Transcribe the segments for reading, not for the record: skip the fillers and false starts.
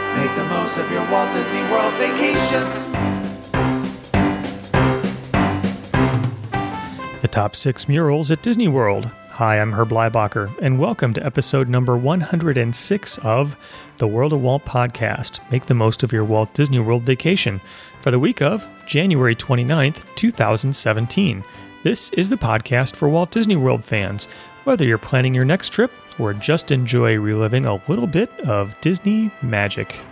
Make the most of your Walt Disney World vacation. The top 6 murals at Disney World. Hi, I'm Herb Leibacher, and welcome to episode number 106 of the World of Walt podcast. Make the most of your Walt Disney World vacation for the week of January 29th, 2017. This is the podcast for Walt Disney World fans, whether you're planning your next trip or just enjoy reliving a little bit of Disney magic.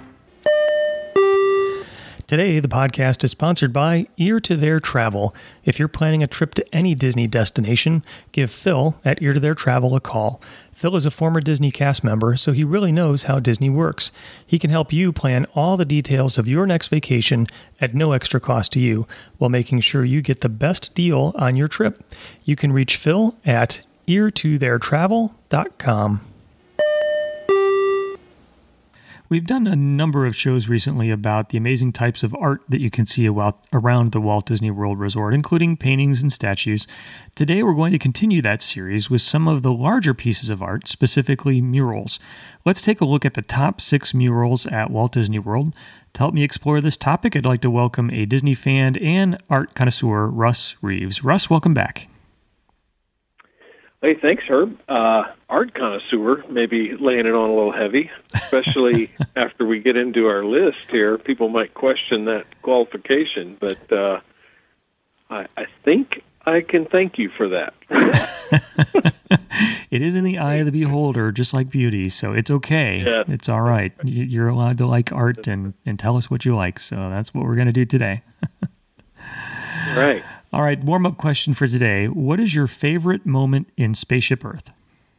Today, the podcast is sponsored by Ear to Their Travel. If you're planning a trip to any Disney destination, give Phil at Ear to Their Travel a call. Phil is a former Disney cast member, so he really knows how Disney works. He can help you plan all the details of your next vacation at no extra cost to you, while making sure you get the best deal on your trip. You can reach Phil at eartotheirtravel.com. We've done a number of shows recently about the amazing types of art that you can see around the Walt Disney World Resort, including paintings and statues. Today, we're going to continue that series with some of the larger pieces of art, specifically murals. Let's take a look at the top 6 murals at Walt Disney World. To help me explore this topic, I'd like to welcome a Disney fan and art connoisseur, Russ Reeves. Russ, welcome back. Hey, thanks, Herb. Art connoisseur, maybe laying it on a little heavy, especially after we get into our list here. People might question that qualification, but I think I can thank you for that. It is in the eye of the beholder, just like beauty, so it's okay. Yeah. It's all right. You're allowed to like art and tell us what you like, so that's what we're going to do today. Right. All right, warm-up question for today. What is your favorite moment in Spaceship Earth?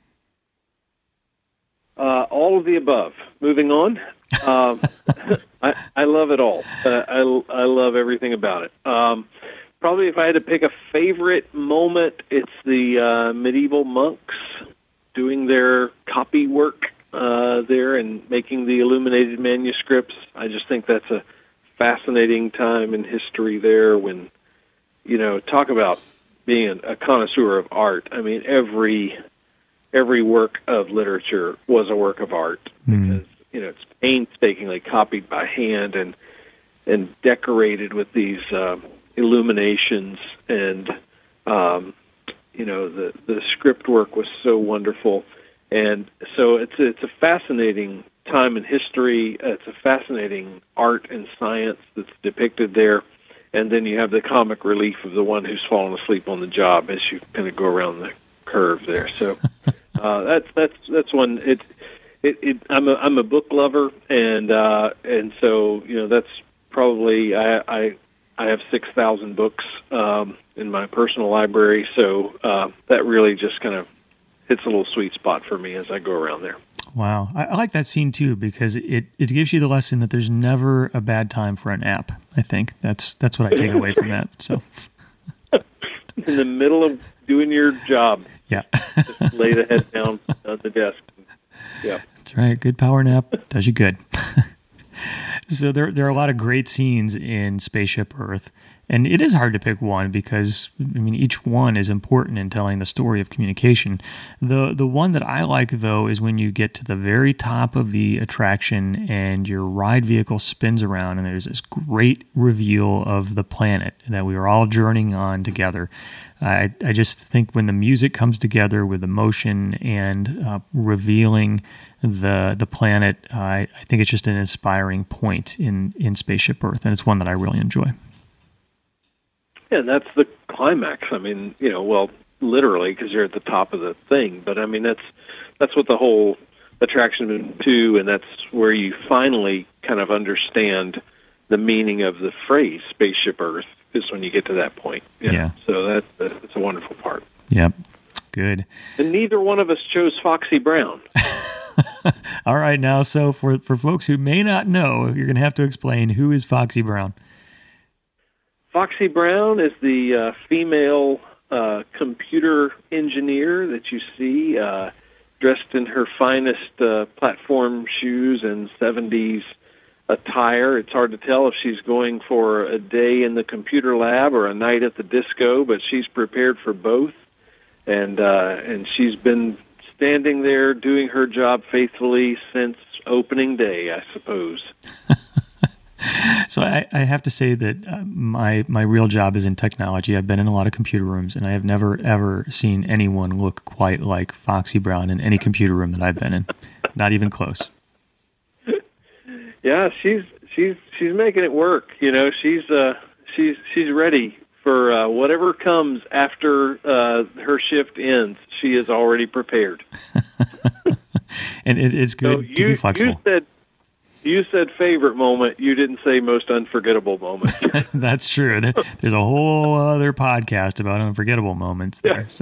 All of the above. Moving on. I love it all. I love everything about it. Probably if I had to pick a favorite moment, it's the medieval monks doing their copy work there and making the illuminated manuscripts. I just think that's a fascinating time in history there when, talk about being a connoisseur of art. I mean, every work of literature was a work of art because, it's painstakingly copied by hand and decorated with these illuminations and, the script work was so wonderful. And so it's a fascinating time in history. It's a fascinating art and science that's depicted there. And then you have the comic relief of the one who's fallen asleep on the job as you kind of go around the curve there. So that's one. I'm a book lover, and so that's probably I have 6,000 books in my personal library. So that really just kind of hits a little sweet spot for me as I go around there. Wow. I like that scene too because it gives you the lesson that there's never a bad time for a nap. I think that's what I take away from that. So in the middle of doing your job, yeah, just lay the head down on the desk. Yeah, that's right. Good power nap does you good. So there are a lot of great scenes in Spaceship Earth, and it is hard to pick one because, each one is important in telling the story of communication. The one that I like, though, is when you get to the very top of the attraction and your ride vehicle spins around and there's this great reveal of the planet that we are all journeying on together. I just think when the music comes together with the motion and revealing the planet, I think it's just an inspiring point in Spaceship Earth, and it's one that I really enjoy. Yeah, that's the climax. Literally, because you're at the top of the thing. But that's what the whole attraction is too, and that's where you finally kind of understand the meaning of the phrase "Spaceship Earth." Is when you get to that point. Yeah. So that's a wonderful part. Yep. Good. And neither one of us chose Foxy Brown. All right, now, so for folks who may not know, you're going to have to explain who is Foxy Brown. Foxy Brown is the female computer engineer that you see dressed in her finest platform shoes and 70s attire. It's hard to tell if she's going for a day in the computer lab or a night at the disco, but she's prepared for both. And she's been standing there doing her job faithfully since opening day, I suppose. So I have to say that my real job is in technology. I've been in a lot of computer rooms, and I have never, ever seen anyone look quite like Foxy Brown in any computer room that I've been in. Not even close. Yeah, she's making it work. You know, she's ready for whatever comes after her shift ends. She is already prepared. And it's good to be flexible. You said favorite moment. You didn't say most unforgettable moment. That's true. There's a whole other podcast about unforgettable moments there. So,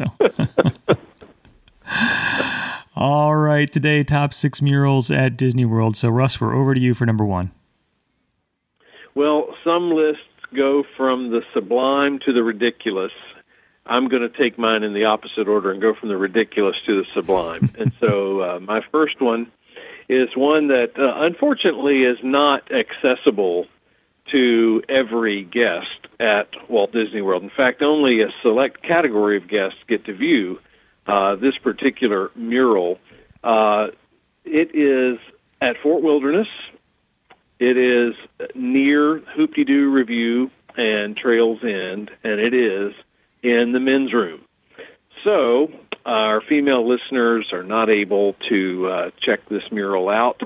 all right. Today, top 6 murals at Disney World. So, Russ, we're over to you for number 1. Well, some lists go from the sublime to the ridiculous. I'm going to take mine in the opposite order and go from the ridiculous to the sublime. And so my first one is one that unfortunately is not accessible to every guest at Walt Disney World. In fact, only a select category of guests get to view this particular mural. It is at Fort Wilderness. It is near Hoop-de-Doo Review and Trails End, and it is in the men's room. So our female listeners are not able to check this mural out.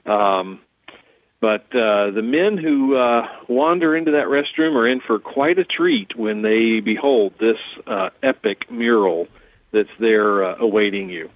But the men who wander into that restroom are in for quite a treat when they behold this epic mural that's there awaiting you.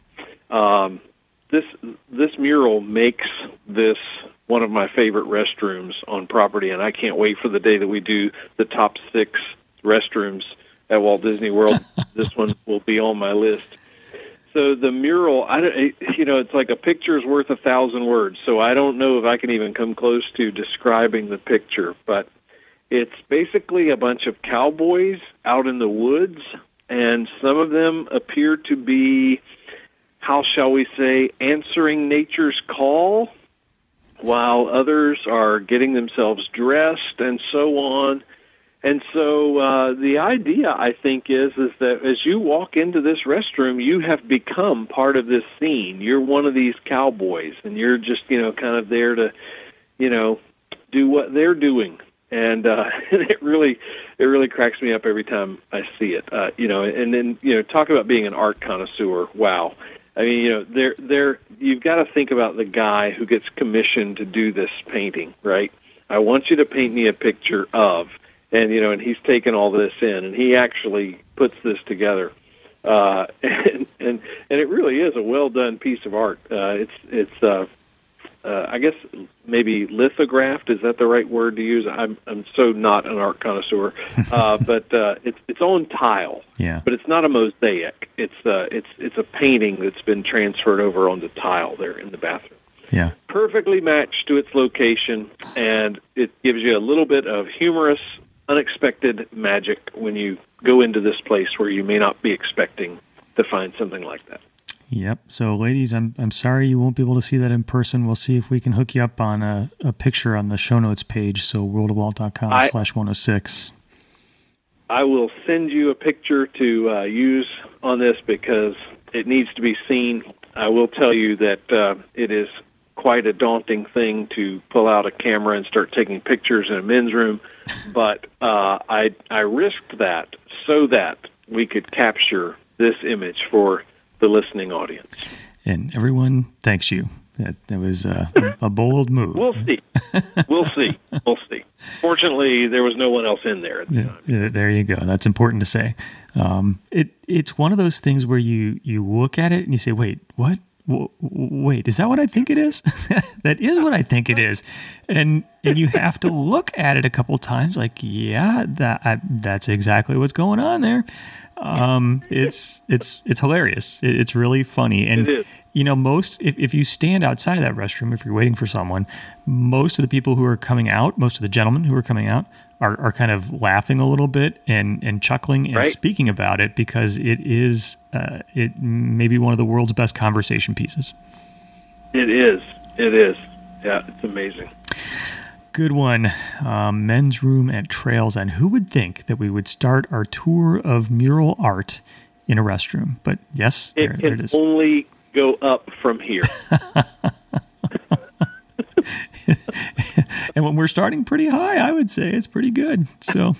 This mural makes this one of my favorite restrooms on property, and I can't wait for the day that we do the top 6 restrooms at Walt Disney World. This one will be on my list. So the mural, it's like a picture's worth 1,000 words, so I don't know if I can even come close to describing the picture, but it's basically a bunch of cowboys out in the woods, and some of them appear to be, how shall we say, answering nature's call, while others are getting themselves dressed and so on. And so the idea, I think, is that as you walk into this restroom, you have become part of this scene. You're one of these cowboys, and you're just, kind of there to, do what they're doing. And it really cracks me up every time I see it. And then, talk about being an art connoisseur. Wow. I mean, you've got to think about the guy who gets commissioned to do this painting, right? I want you to paint me a picture of. And and he's taken all this in, and he actually puts this together, and it really is a well done piece of art. It's I guess maybe lithographed, is that the right word to use? I'm so not an art connoisseur, but it's on tile. Yeah. But it's not a mosaic. It's a painting that's been transferred over onto tile there in the bathroom. Yeah. Perfectly matched to its location, and it gives you a little bit of humorous, unexpected magic when you go into this place where you may not be expecting to find something like that. Yep. So, ladies, I'm sorry you won't be able to see that in person. We'll see if we can hook you up on a picture on the show notes page, so worldofwalt.com/106. I will send you a picture to use on this because it needs to be seen. I will tell you that it is quite a daunting thing to pull out a camera and start taking pictures in a men's room, but I risked that so that we could capture this image for the listening audience. And everyone thanks you. That was a bold move. We'll see. Fortunately, there was no one else in there at the time. There you go. That's important to say. It's one of those things where you look at it and you say, wait, what? Wait, is that what I think it is? That is what I think it is. And you have to look at it a couple times like, yeah, that's exactly what's going on there. It's hilarious. It's really funny. And, it is. If you stand outside of that restroom, if you're waiting for someone, most of the people who are coming out, most of the gentlemen who are coming out are kind of laughing a little bit and chuckling and speaking about it because it is it may be one of the world's best conversation pieces. It is. Yeah, it's amazing. Good one. Men's room at Trails End. Who would think that we would start our tour of mural art in a restroom? But yes, there it is. Only go up from here. And when we're starting pretty high, I would say it's pretty good. So,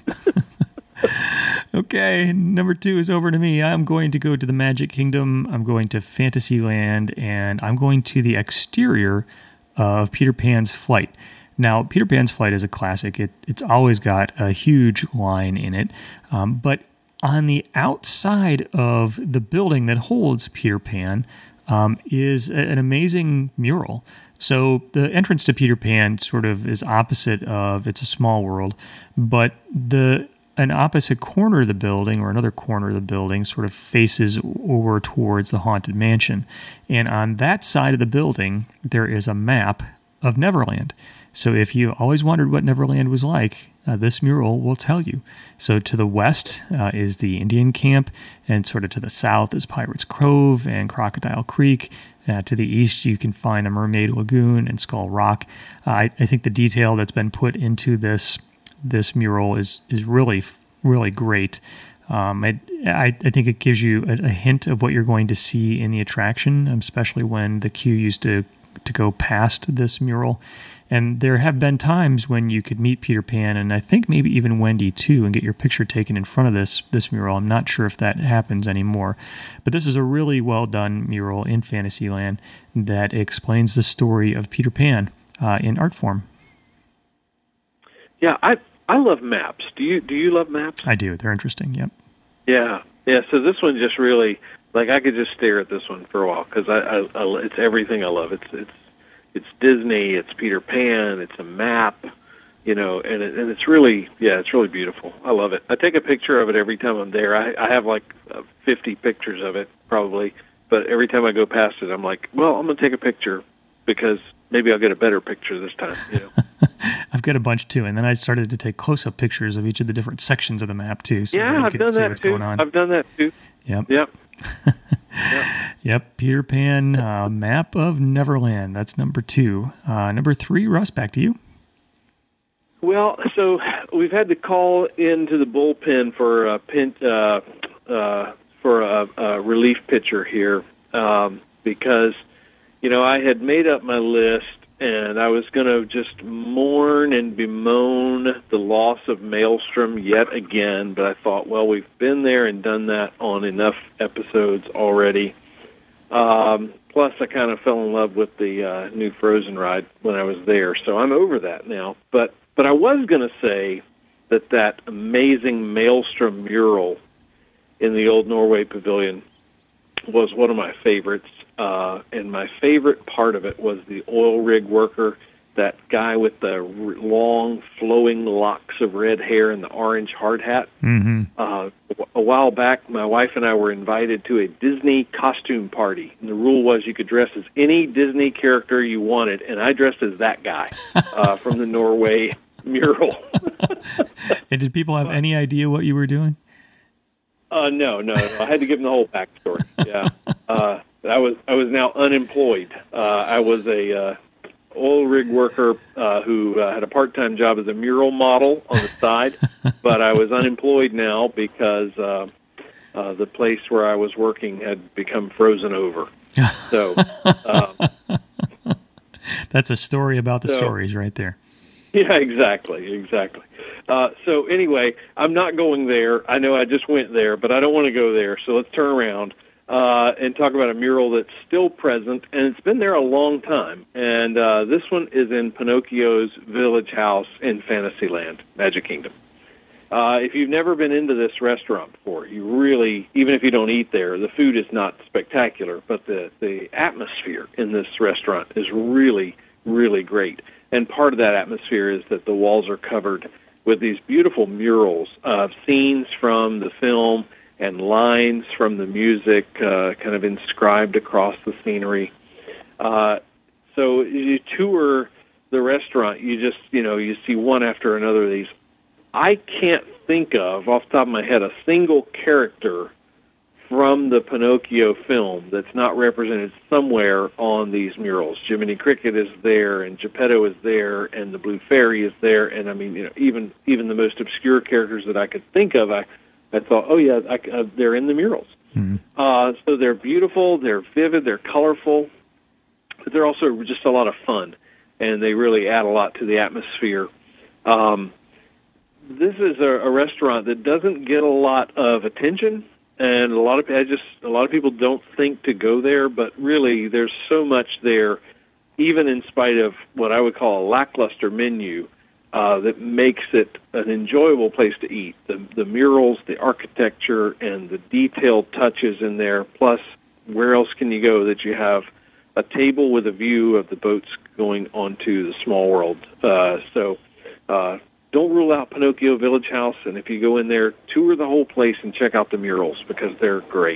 okay, number 2 is over to me. I'm going to go to the Magic Kingdom. I'm going to Fantasyland, and I'm going to the exterior of Peter Pan's Flight. Now, Peter Pan's Flight is a classic. It's always got a huge line in it, but on the outside of the building that holds Peter Pan is an amazing mural. So the entrance to Peter Pan sort of is opposite of It's a Small World, but an opposite corner of the building or another corner of the building sort of faces over towards the Haunted Mansion. And on that side of the building, there is a map of Neverland. So if you always wondered what Neverland was like, this mural will tell you. So to the west is the Indian Camp, and sort of to the south is Pirates Cove and Crocodile Creek. To the east, you can find the Mermaid Lagoon and Skull Rock. I think the detail that's been put into this mural is really, really great. I think it gives you a hint of what you're going to see in the attraction, especially when the queue used to go past this mural. And there have been times when you could meet Peter Pan, and I think maybe even Wendy too, and get your picture taken in front of this mural. I'm not sure if that happens anymore. But this is a really well done mural in Fantasyland that explains the story of Peter Pan in art form. Yeah, I love maps. Do you love maps? I do. They're interesting. Yep. Yeah. So this one just really, like, I could just stare at this one for a while because I it's everything I love. It's Disney. It's Peter Pan. It's a map, and it's really, it's really beautiful. I love it. I take a picture of it every time I'm there. I have like 50 pictures of it probably, but every time I go past it, I'm like, well, I'm gonna take a picture because maybe I'll get a better picture this time. I've got a bunch too, and then I started to take close-up pictures of each of the different sections of the map too. So yeah, I've done that too. I've done that too. Yep. Yep. Yep. Peter Pan, map of Neverland. That's number 2. Number 3, Russ, back to you. Well, so we've had to call into the bullpen for a relief pitcher here because I had made up my list. And I was going to just mourn and bemoan the loss of Maelstrom yet again, but I thought, well, we've been there and done that on enough episodes already. Plus, I kind of fell in love with the new Frozen ride when I was there, so I'm over that now. But I was going to say that amazing Maelstrom mural in the Old Norway Pavilion was one of my favorites. And my favorite part of it was the oil rig worker, that guy with the long, flowing locks of red hair and the orange hard hat. Mm-hmm. A while back, my wife and I were invited to a Disney costume party. And the rule was you could dress as any Disney character you wanted, and I dressed as that guy from the Norway mural. And did people have any idea what you were doing? No. I had to give them the whole backstory. Yeah. I was now unemployed. I was a oil rig worker who had a part-time job as a mural model on the side, but I was unemployed now because the place where I was working had become frozen over. So that's a story about the stories right there. Yeah, exactly. So anyway, I'm not going there. I know I just went there, but I don't want to go there. So let's turn around and talk about a mural that's still present, and it's been there a long time. And this one is in Pinocchio's Village House in Fantasyland, Magic Kingdom. If you've never been into this restaurant before, you really, even if you don't eat there, the food is not spectacular, but the atmosphere in this restaurant is really, really great. And part of that atmosphere is that the walls are covered with these beautiful murals of scenes from the film and lines from the music kind of inscribed across the scenery. So you tour the restaurant, you just, you see one after another of these. I can't think of, off the top of my head, a single character from the Pinocchio film that's not represented somewhere on these murals. Jiminy Cricket is there, and Geppetto is there, and the Blue Fairy is there, and I mean, even the most obscure characters that I could think of, I thought, oh yeah, they're in the murals. Mm-hmm. So they're beautiful, they're vivid, they're colorful, but they're also just a lot of fun. and they really add a lot to the atmosphere. This is a restaurant that doesn't get a lot of attention, and a lot of people don't think to go there, but really there's so much there, even in spite of what I would call a lackluster menu, that makes it an enjoyable place to eat. The murals, the architecture, and the detailed touches in there, plus where else can you go that you have a table with a view of the boats going onto the Small World. So don't rule out Pinocchio Village House, and if you go in there, tour the whole place and check out the murals because they're great.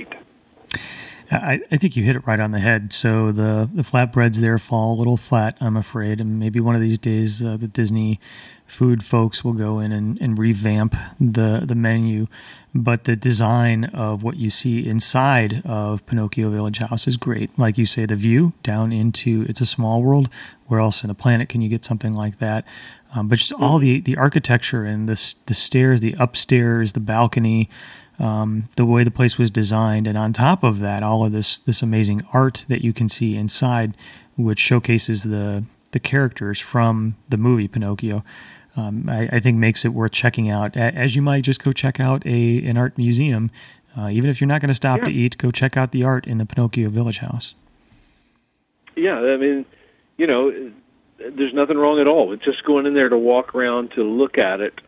I think you hit it right on the head. So the flatbreads there fall a little flat, I'm afraid, and maybe one of these days the Disney food folks will go in and revamp the menu. But the design of what you see inside of Pinocchio Village House is great. Like you say, the view down into It's a Small World. Where else on the planet can you get something like that? But just all the architecture and the stairs, the upstairs, the balcony, the way the place was designed, and on top of that, all of this amazing art that you can see inside, which showcases the characters from the movie Pinocchio, I think makes it worth checking out. As you might just go check out an art museum, even if you're not going to stop to eat, go check out the art in the Pinocchio Village House. Yeah, I mean, there's nothing wrong at all with just going in there to walk around, to look at it,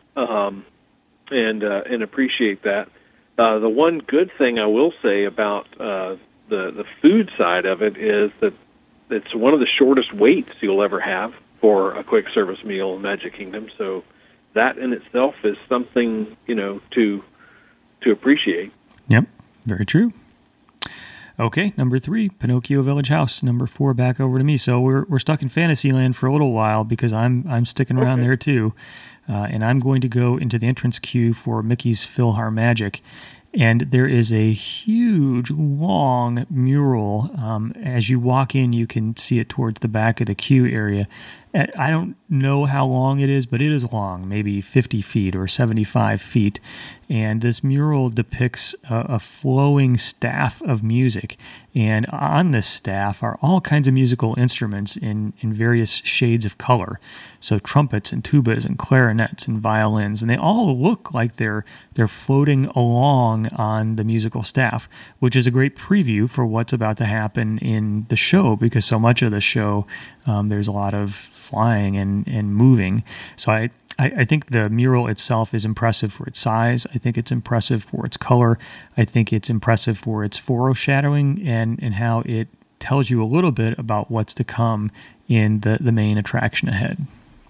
and appreciate that. The one good thing I will say about the food side of it is that it's one of the shortest waits you'll ever have for a quick service meal in Magic Kingdom. So that in itself is something to appreciate. Yep, very true. Okay, number 3, Pinocchio Village House. Number 4, back over to me. So we're stuck in Fantasyland for a little while because I'm sticking around there too, and I'm going to go into the entrance queue for Mickey's PhilharMagic. And there is a huge, long mural. As you walk in, you can see it towards the back of the queue area. I don't know how long it is, but it is long, maybe 50 feet or 75 feet. And this mural depicts a flowing staff of music. And on this staff are all kinds of musical instruments in various shades of color. So trumpets and tubas and clarinets and violins. And they all look like they're floating along on the musical staff, which is a great preview for what's about to happen in the show, because so much of the show, there's a lot of flying and moving. So I think the mural itself is impressive for its size. I think it's impressive for its color. I think it's impressive for its foreshadowing and how it tells you a little bit about what's to come in the main attraction ahead.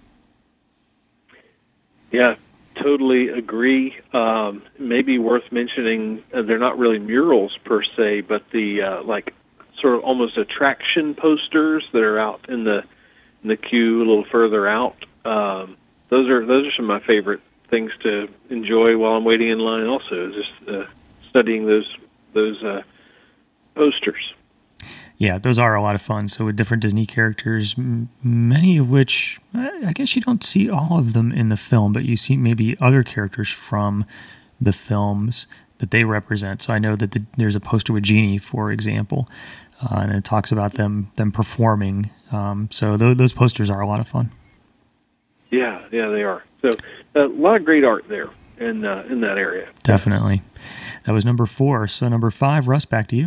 Yeah, totally agree. Maybe worth mentioning, they're not really murals per se, but the sort of almost attraction posters that are out in the queue a little further out. Those are some of my favorite things to enjoy while I'm waiting in line. Also, just studying those posters. Yeah, those are a lot of fun. So with different Disney characters, many of which, I guess you don't see all of them in the film, but you see maybe other characters from the films that they represent. So I know that there's a poster with Genie, for example, and it talks about them performing. So those posters are a lot of fun. Yeah, they are. So a lot of great art there in that area. Definitely. That was number 4. So number 5, Russ, back to you.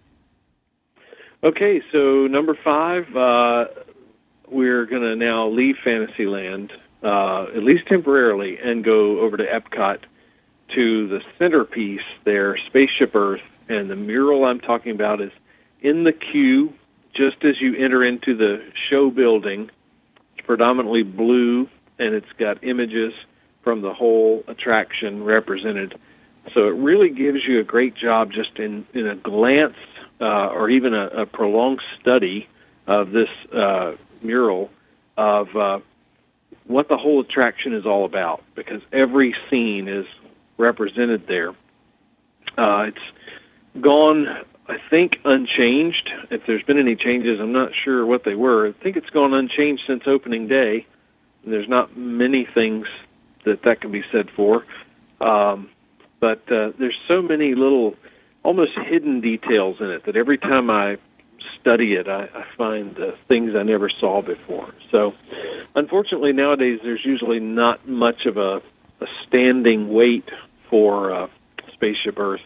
Okay, so number 5, we're going to now leave Fantasyland, at least temporarily, and go over to Epcot to the centerpiece there, Spaceship Earth. And the mural I'm talking about is in the queue just as you enter into the show building. It's predominantly blue, and it's got images from the whole attraction represented. So it really gives you a great job just in a glance or even a prolonged study of this mural of what the whole attraction is all about, because every scene is represented there. It's gone, I think, unchanged. If there's been any changes, I'm not sure what they were. I think it's gone unchanged since opening day. There's not many things that can be said for. But there's so many little, almost hidden details in it that every time I study it, I find things I never saw before. So, unfortunately, nowadays there's usually not much of a standing wait for Spaceship Earth.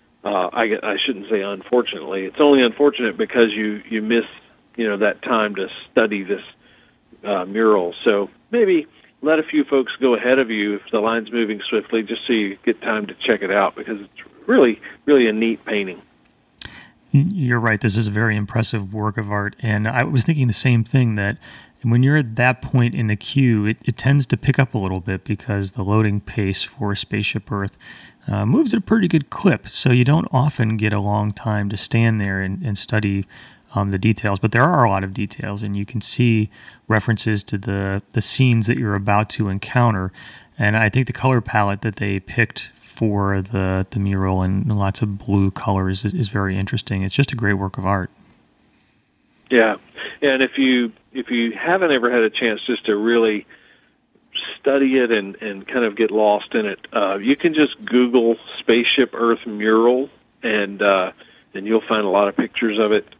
I shouldn't say unfortunately. It's only unfortunate because you miss that time to study this mural. So maybe let a few folks go ahead of you if the line's moving swiftly, just so you get time to check it out, because it's really, really a neat painting. You're right. This is a very impressive work of art. And I was thinking the same thing, that when you're at that point in the queue, it tends to pick up a little bit because the loading pace for Spaceship Earth moves at a pretty good clip. So you don't often get a long time to stand there and study the details. But there are a lot of details, and you can see references to the scenes that you're about to encounter. And I think the color palette that they picked for the mural and lots of blue colors is very interesting. It's just a great work of art. Yeah, and if you haven't ever had a chance just to really study it and kind of get lost in it, you can just Google Spaceship Earth mural, and you'll find a lot of pictures of it.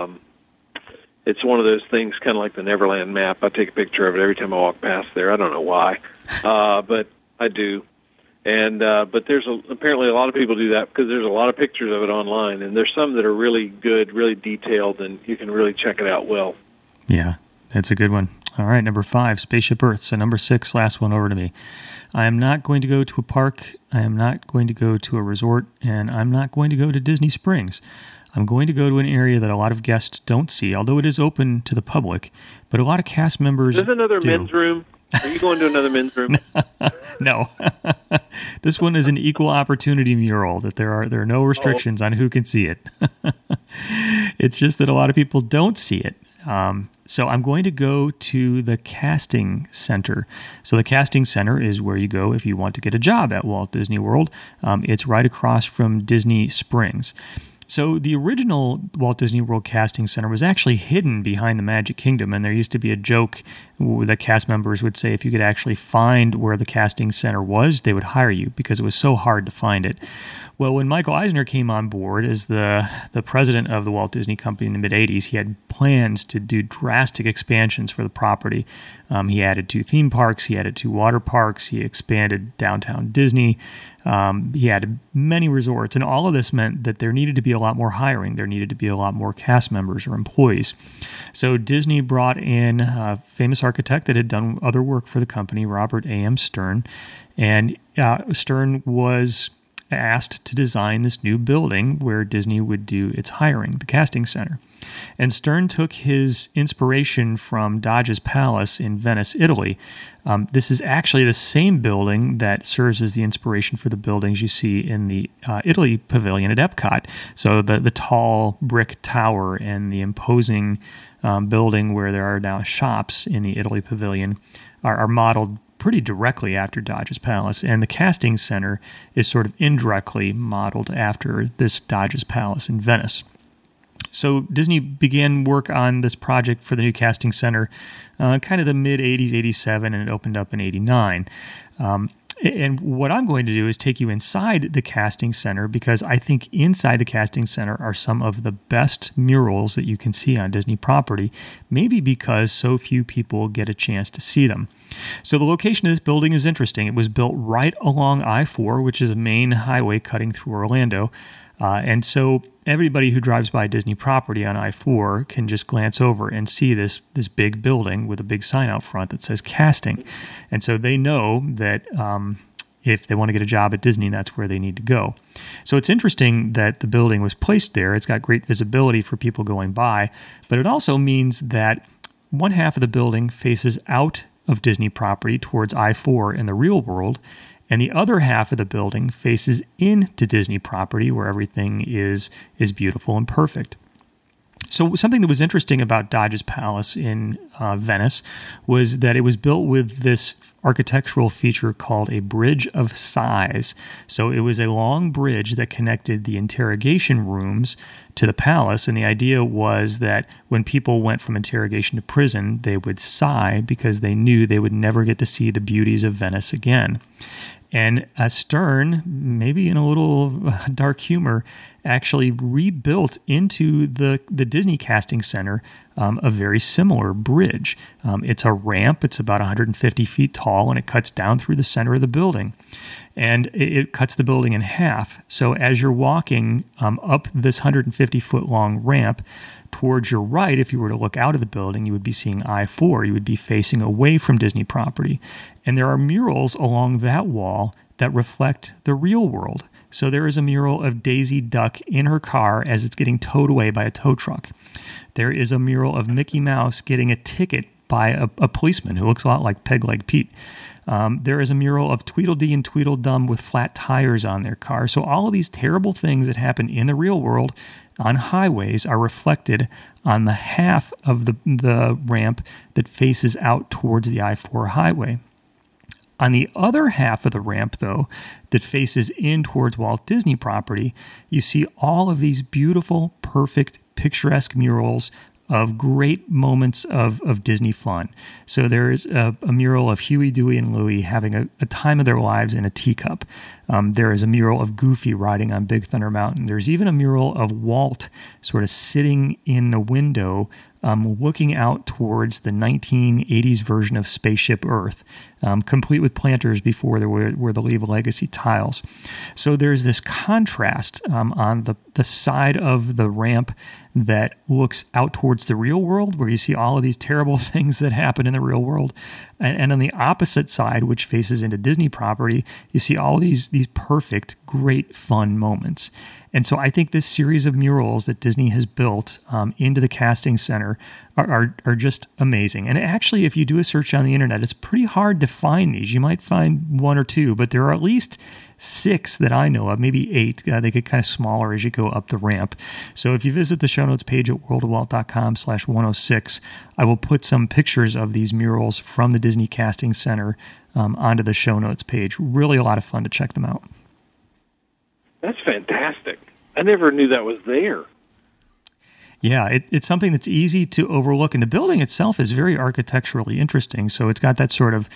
It's one of those things, kind of like the Neverland map. I take a picture of it every time I walk past there. I don't know why, but I do. And but there's apparently a lot of people do that because there's a lot of pictures of it online, and there's some that are really good, really detailed, and you can really check it out well. Yeah, that's a good one. All right, number 5, Spaceship Earth. So number 6, last one over to me. I am not going to go to a park. I am not going to go to a resort, and I'm not going to go to Disney Springs. I'm going to go to an area that a lot of guests don't see, although it is open to the public, but a lot of cast members There's another do. men's room. Are you going to another men's room? No. This one is an equal opportunity mural, that there are no restrictions on who can see it. It's just that a lot of people don't see it. So I'm going to go to the Casting Center. So the Casting Center is where you go if you want to get a job at Walt Disney World. It's right across from Disney Springs. So the original Walt Disney World Casting Center was actually hidden behind the Magic Kingdom, and there used to be a joke that cast members would say if you could actually find where the casting center was, they would hire you because it was so hard to find it. Well, when Michael Eisner came on board as the president of the Walt Disney Company in the mid-'80s, he had plans to do drastic expansions for the property. He added 2 theme parks, he added 2 water parks, he expanded downtown Disney, he added many resorts, and all of this meant that there needed to be a lot more hiring. There needed to be a lot more cast members or employees. So Disney brought in a famous architect that had done other work for the company, Robert A.M. Stern, and Stern was asked to design this new building where Disney would do its hiring, the casting center. And Stern took his inspiration from Doge's Palace in Venice, Italy. This is actually the same building that serves as the inspiration for the buildings you see in the Italy Pavilion at Epcot. So the tall brick tower and the imposing building where there are now shops in the Italy Pavilion are modeled pretty directly after Doge's Palace, and the casting center is sort of indirectly modeled after this Doge's Palace in Venice. So Disney began work on this project for the new casting center kind of the mid-'80s, 87, and it opened up in 89. And what I'm going to do is take you inside the casting center, because I think inside the casting center are some of the best murals that you can see on Disney property, maybe because so few people get a chance to see them. So the location of this building is interesting. It was built right along I-4, which is a main highway cutting through Orlando. And so everybody who drives by Disney property on I-4 can just glance over and see this big building with a big sign out front that says casting. And so they know that if they want to get a job at Disney, that's where they need to go. So it's interesting that the building was placed there. It's got great visibility for people going by, but it also means that one half of the building faces out of Disney property towards I-4 in the real world, and the other half of the building faces into Disney property where everything is beautiful and perfect. So something that was interesting about Doge's Palace in Venice was that it was built with this architectural feature called a bridge of sighs. So it was a long bridge that connected the interrogation rooms to the palace, and the idea was that when people went from interrogation to prison, they would sigh because they knew they would never get to see the beauties of Venice again. And Stern, maybe in a little dark humor, actually rebuilt into the Disney Casting Center a very similar bridge. It's a ramp. It's about 150 feet tall, and it cuts down through the center of the building. And it cuts the building in half. So as you're walking up this 150-foot long ramp towards your right, if you were to look out of the building, you would be seeing I-4. You would be facing away from Disney property. And there are murals along that wall that reflect the real world. So there is a mural of Daisy Duck in her car as it's getting towed away by a tow truck. There is a mural of Mickey Mouse getting a ticket by a policeman who looks a lot like Peg Leg Pete. There is a mural of Tweedledee and Tweedledum with flat tires on their car. So all of these terrible things that happen in the real world on highways are reflected on the half of the ramp that faces out towards the I-4 highway. On the other half of the ramp, though, that faces in towards Walt Disney property, you see all of these beautiful, perfect, picturesque murals of great moments of Disney fun. So there is a mural of Huey, Dewey, and Louie having a time of their lives in a teacup. There is a mural of Goofy riding on Big Thunder Mountain. There's even a mural of Walt sort of sitting in a window looking out towards the 1980s version of Spaceship Earth, complete with planters before there were the Leave a Legacy tiles. So there's this contrast on the side of the ramp that looks out towards the real world, where you see all of these terrible things that happen in the real world. And on the opposite side, which faces into Disney property, you see all these perfect, great, fun moments. And so I think this series of murals that Disney has built into the casting center are just amazing. And actually, if you do a search on the internet, it's pretty hard to find these. You might find one or two, but there are at least 6 that I know of, maybe 8. They get kind of smaller as you go up the ramp. So if you visit the show notes page at worldofwalt.com/106, I will put some pictures of these murals from the Disney Casting Center onto the show notes page. Really a lot of fun to check them out. That's fantastic. I never knew that was there. Yeah, it's something that's easy to overlook. And the building itself is very architecturally interesting. So it's got that sort of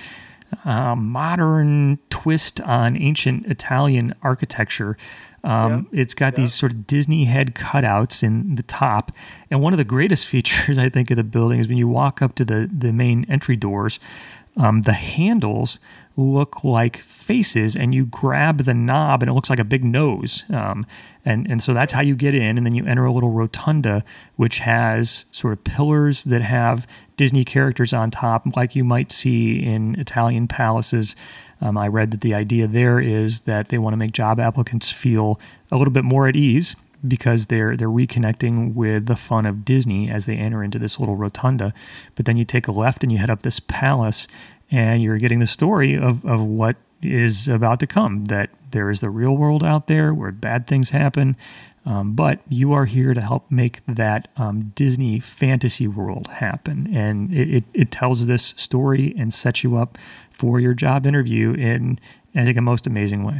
modern twist on ancient Italian architecture. It's got these sort of Disney head cutouts in the top. And one of the greatest features, I think, of the building is when you walk up to the main entry doors, the handles look like faces, and you grab the knob and it looks like a big nose. And so that's how you get in. And then you enter a little rotunda, which has sort of pillars that have Disney characters on top, like you might see in Italian palaces. I read that the idea there is that they want to make job applicants feel a little bit more at ease, because they're reconnecting with the fun of Disney as they enter into this little rotunda. But then you take a left and you head up this palace, and you're getting the story of what is about to come, that there is the real world out there where bad things happen, but you are here to help make that Disney fantasy world happen. And it tells this story and sets you up for your job interview in, I think, a most amazing way.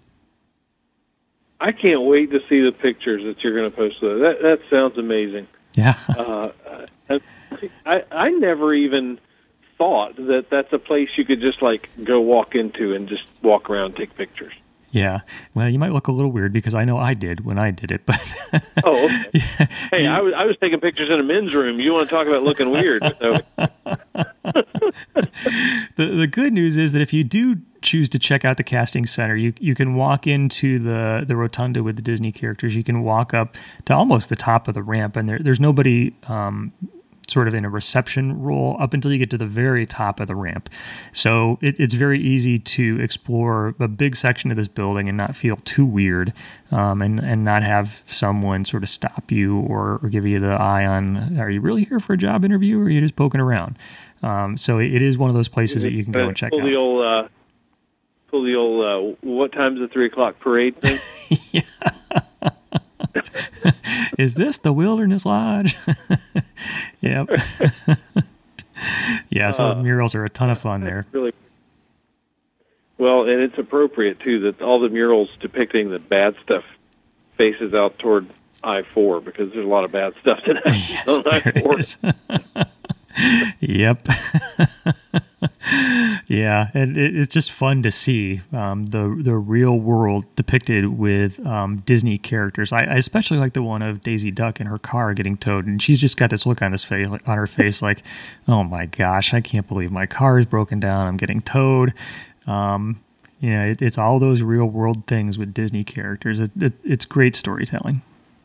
I can't wait to see the pictures that you're going to post. That sounds amazing. Yeah. I never even thought that that's a place you could just like go walk into and just walk around and take pictures. Yeah. Well, you might look a little weird because I know I did when I did it, but oh, okay. Yeah. Hey, I was taking pictures in a men's room. You want to talk about looking weird? So. The good news is that if you do choose to check out the casting center, you can walk into the rotunda with the Disney characters. You can walk up to almost the top of the ramp, and there's nobody sort of in a reception role up until you get to the very top of the ramp. So it's very easy to explore a big section of this building and not feel too weird, and not have someone sort of stop you or give you the eye on, are you really here for a job interview, or are you just poking around? So it is one of those places that you can go and check out. Pull the old what time's the 3:00 parade thing? Yeah. Is this the Wilderness Lodge? Yep. Yeah, so murals are a ton of fun there. Really well, and it's appropriate, too, that all the murals depicting the bad stuff faces out toward I-4, because there's a lot of bad stuff in I-4. Yep. Yeah, and it's just fun to see the real world depicted with Disney characters. I especially like the one of Daisy Duck in her car getting towed, and she's just got this look on her face, like, oh my gosh, I can't believe my car is broken down. I'm getting towed. It's all those real world things with Disney characters. It's great storytelling.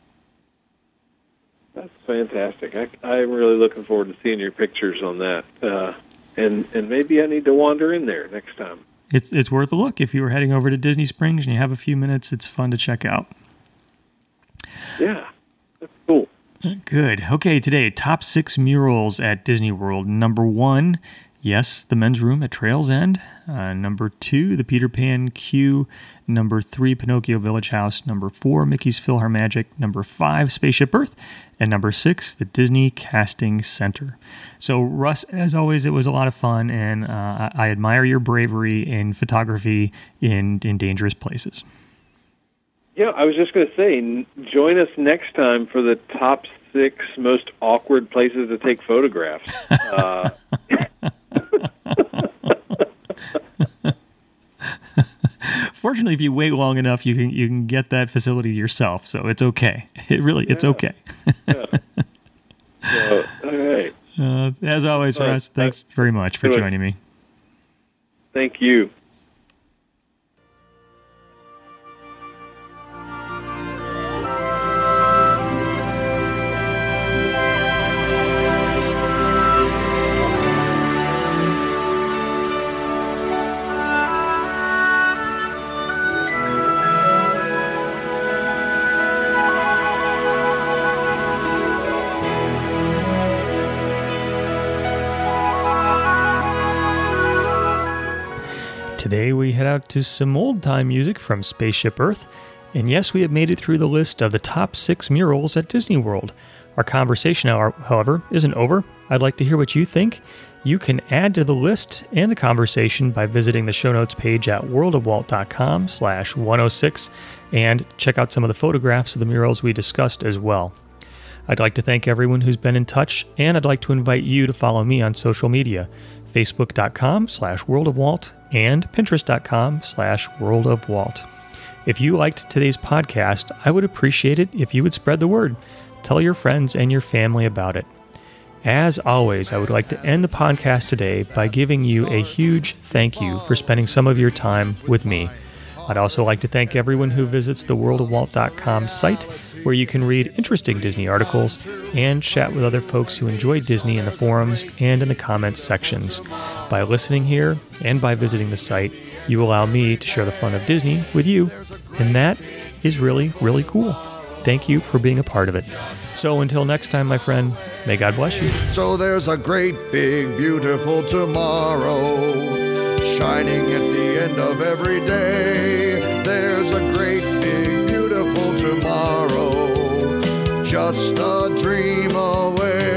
That's fantastic. I'm really looking forward to seeing your pictures on that. And maybe I need to wander in there next time. It's worth a look. If you were heading over to Disney Springs and you have a few minutes, it's fun to check out. Yeah, that's cool. Good. Okay, today, top 6 murals at Disney World. Number 1, yes, the men's room at Trail's End. Number 2, the Peter Pan queue. Number 3, Pinocchio Village House. Number 4, Mickey's PhilharMagic. Number 5, Spaceship Earth. And number 6, the Disney Casting Center. So, Russ, as always, it was a lot of fun, and I admire your bravery in photography in dangerous places. Yeah, I was just going to say, join us next time for the top 6 most awkward places to take photographs. Fortunately, if you wait long enough, you can get that facility yourself, so it's okay. It's okay. Yeah. So, all right. As always, Russ, thanks very much for joining me. Thank you. Today we head out to some old-time music from Spaceship Earth, and yes, we have made it through the list of the top 6 murals at Disney World. Our conversation, however, isn't over. I'd like to hear what you think. You can add to the list and the conversation by visiting the show notes page at worldofwalt.com/106 and check out some of the photographs of the murals we discussed as well. I'd like to thank everyone who's been in touch, and I'd like to invite you to follow me on social media. Facebook.com/worldofwalt and Pinterest.com/worldofwalt. If you liked today's podcast, I would appreciate it if you would spread the word. Tell your friends and your family about it. As always, I would like to end the podcast today by giving you a huge thank you for spending some of your time with me. I'd also like to thank everyone who visits the worldofwalt.com site, where you can read interesting Disney articles and chat with other folks who enjoy Disney in the forums and in the comments sections. By listening here and by visiting the site, you allow me to share the fun of Disney with you, and that is really, really cool. Thank you for being a part of it. So until next time, my friend, may God bless you. So there's a great, big, beautiful tomorrow shining at the end of every day. There's a great, big, beautiful tomorrow, just a dream away.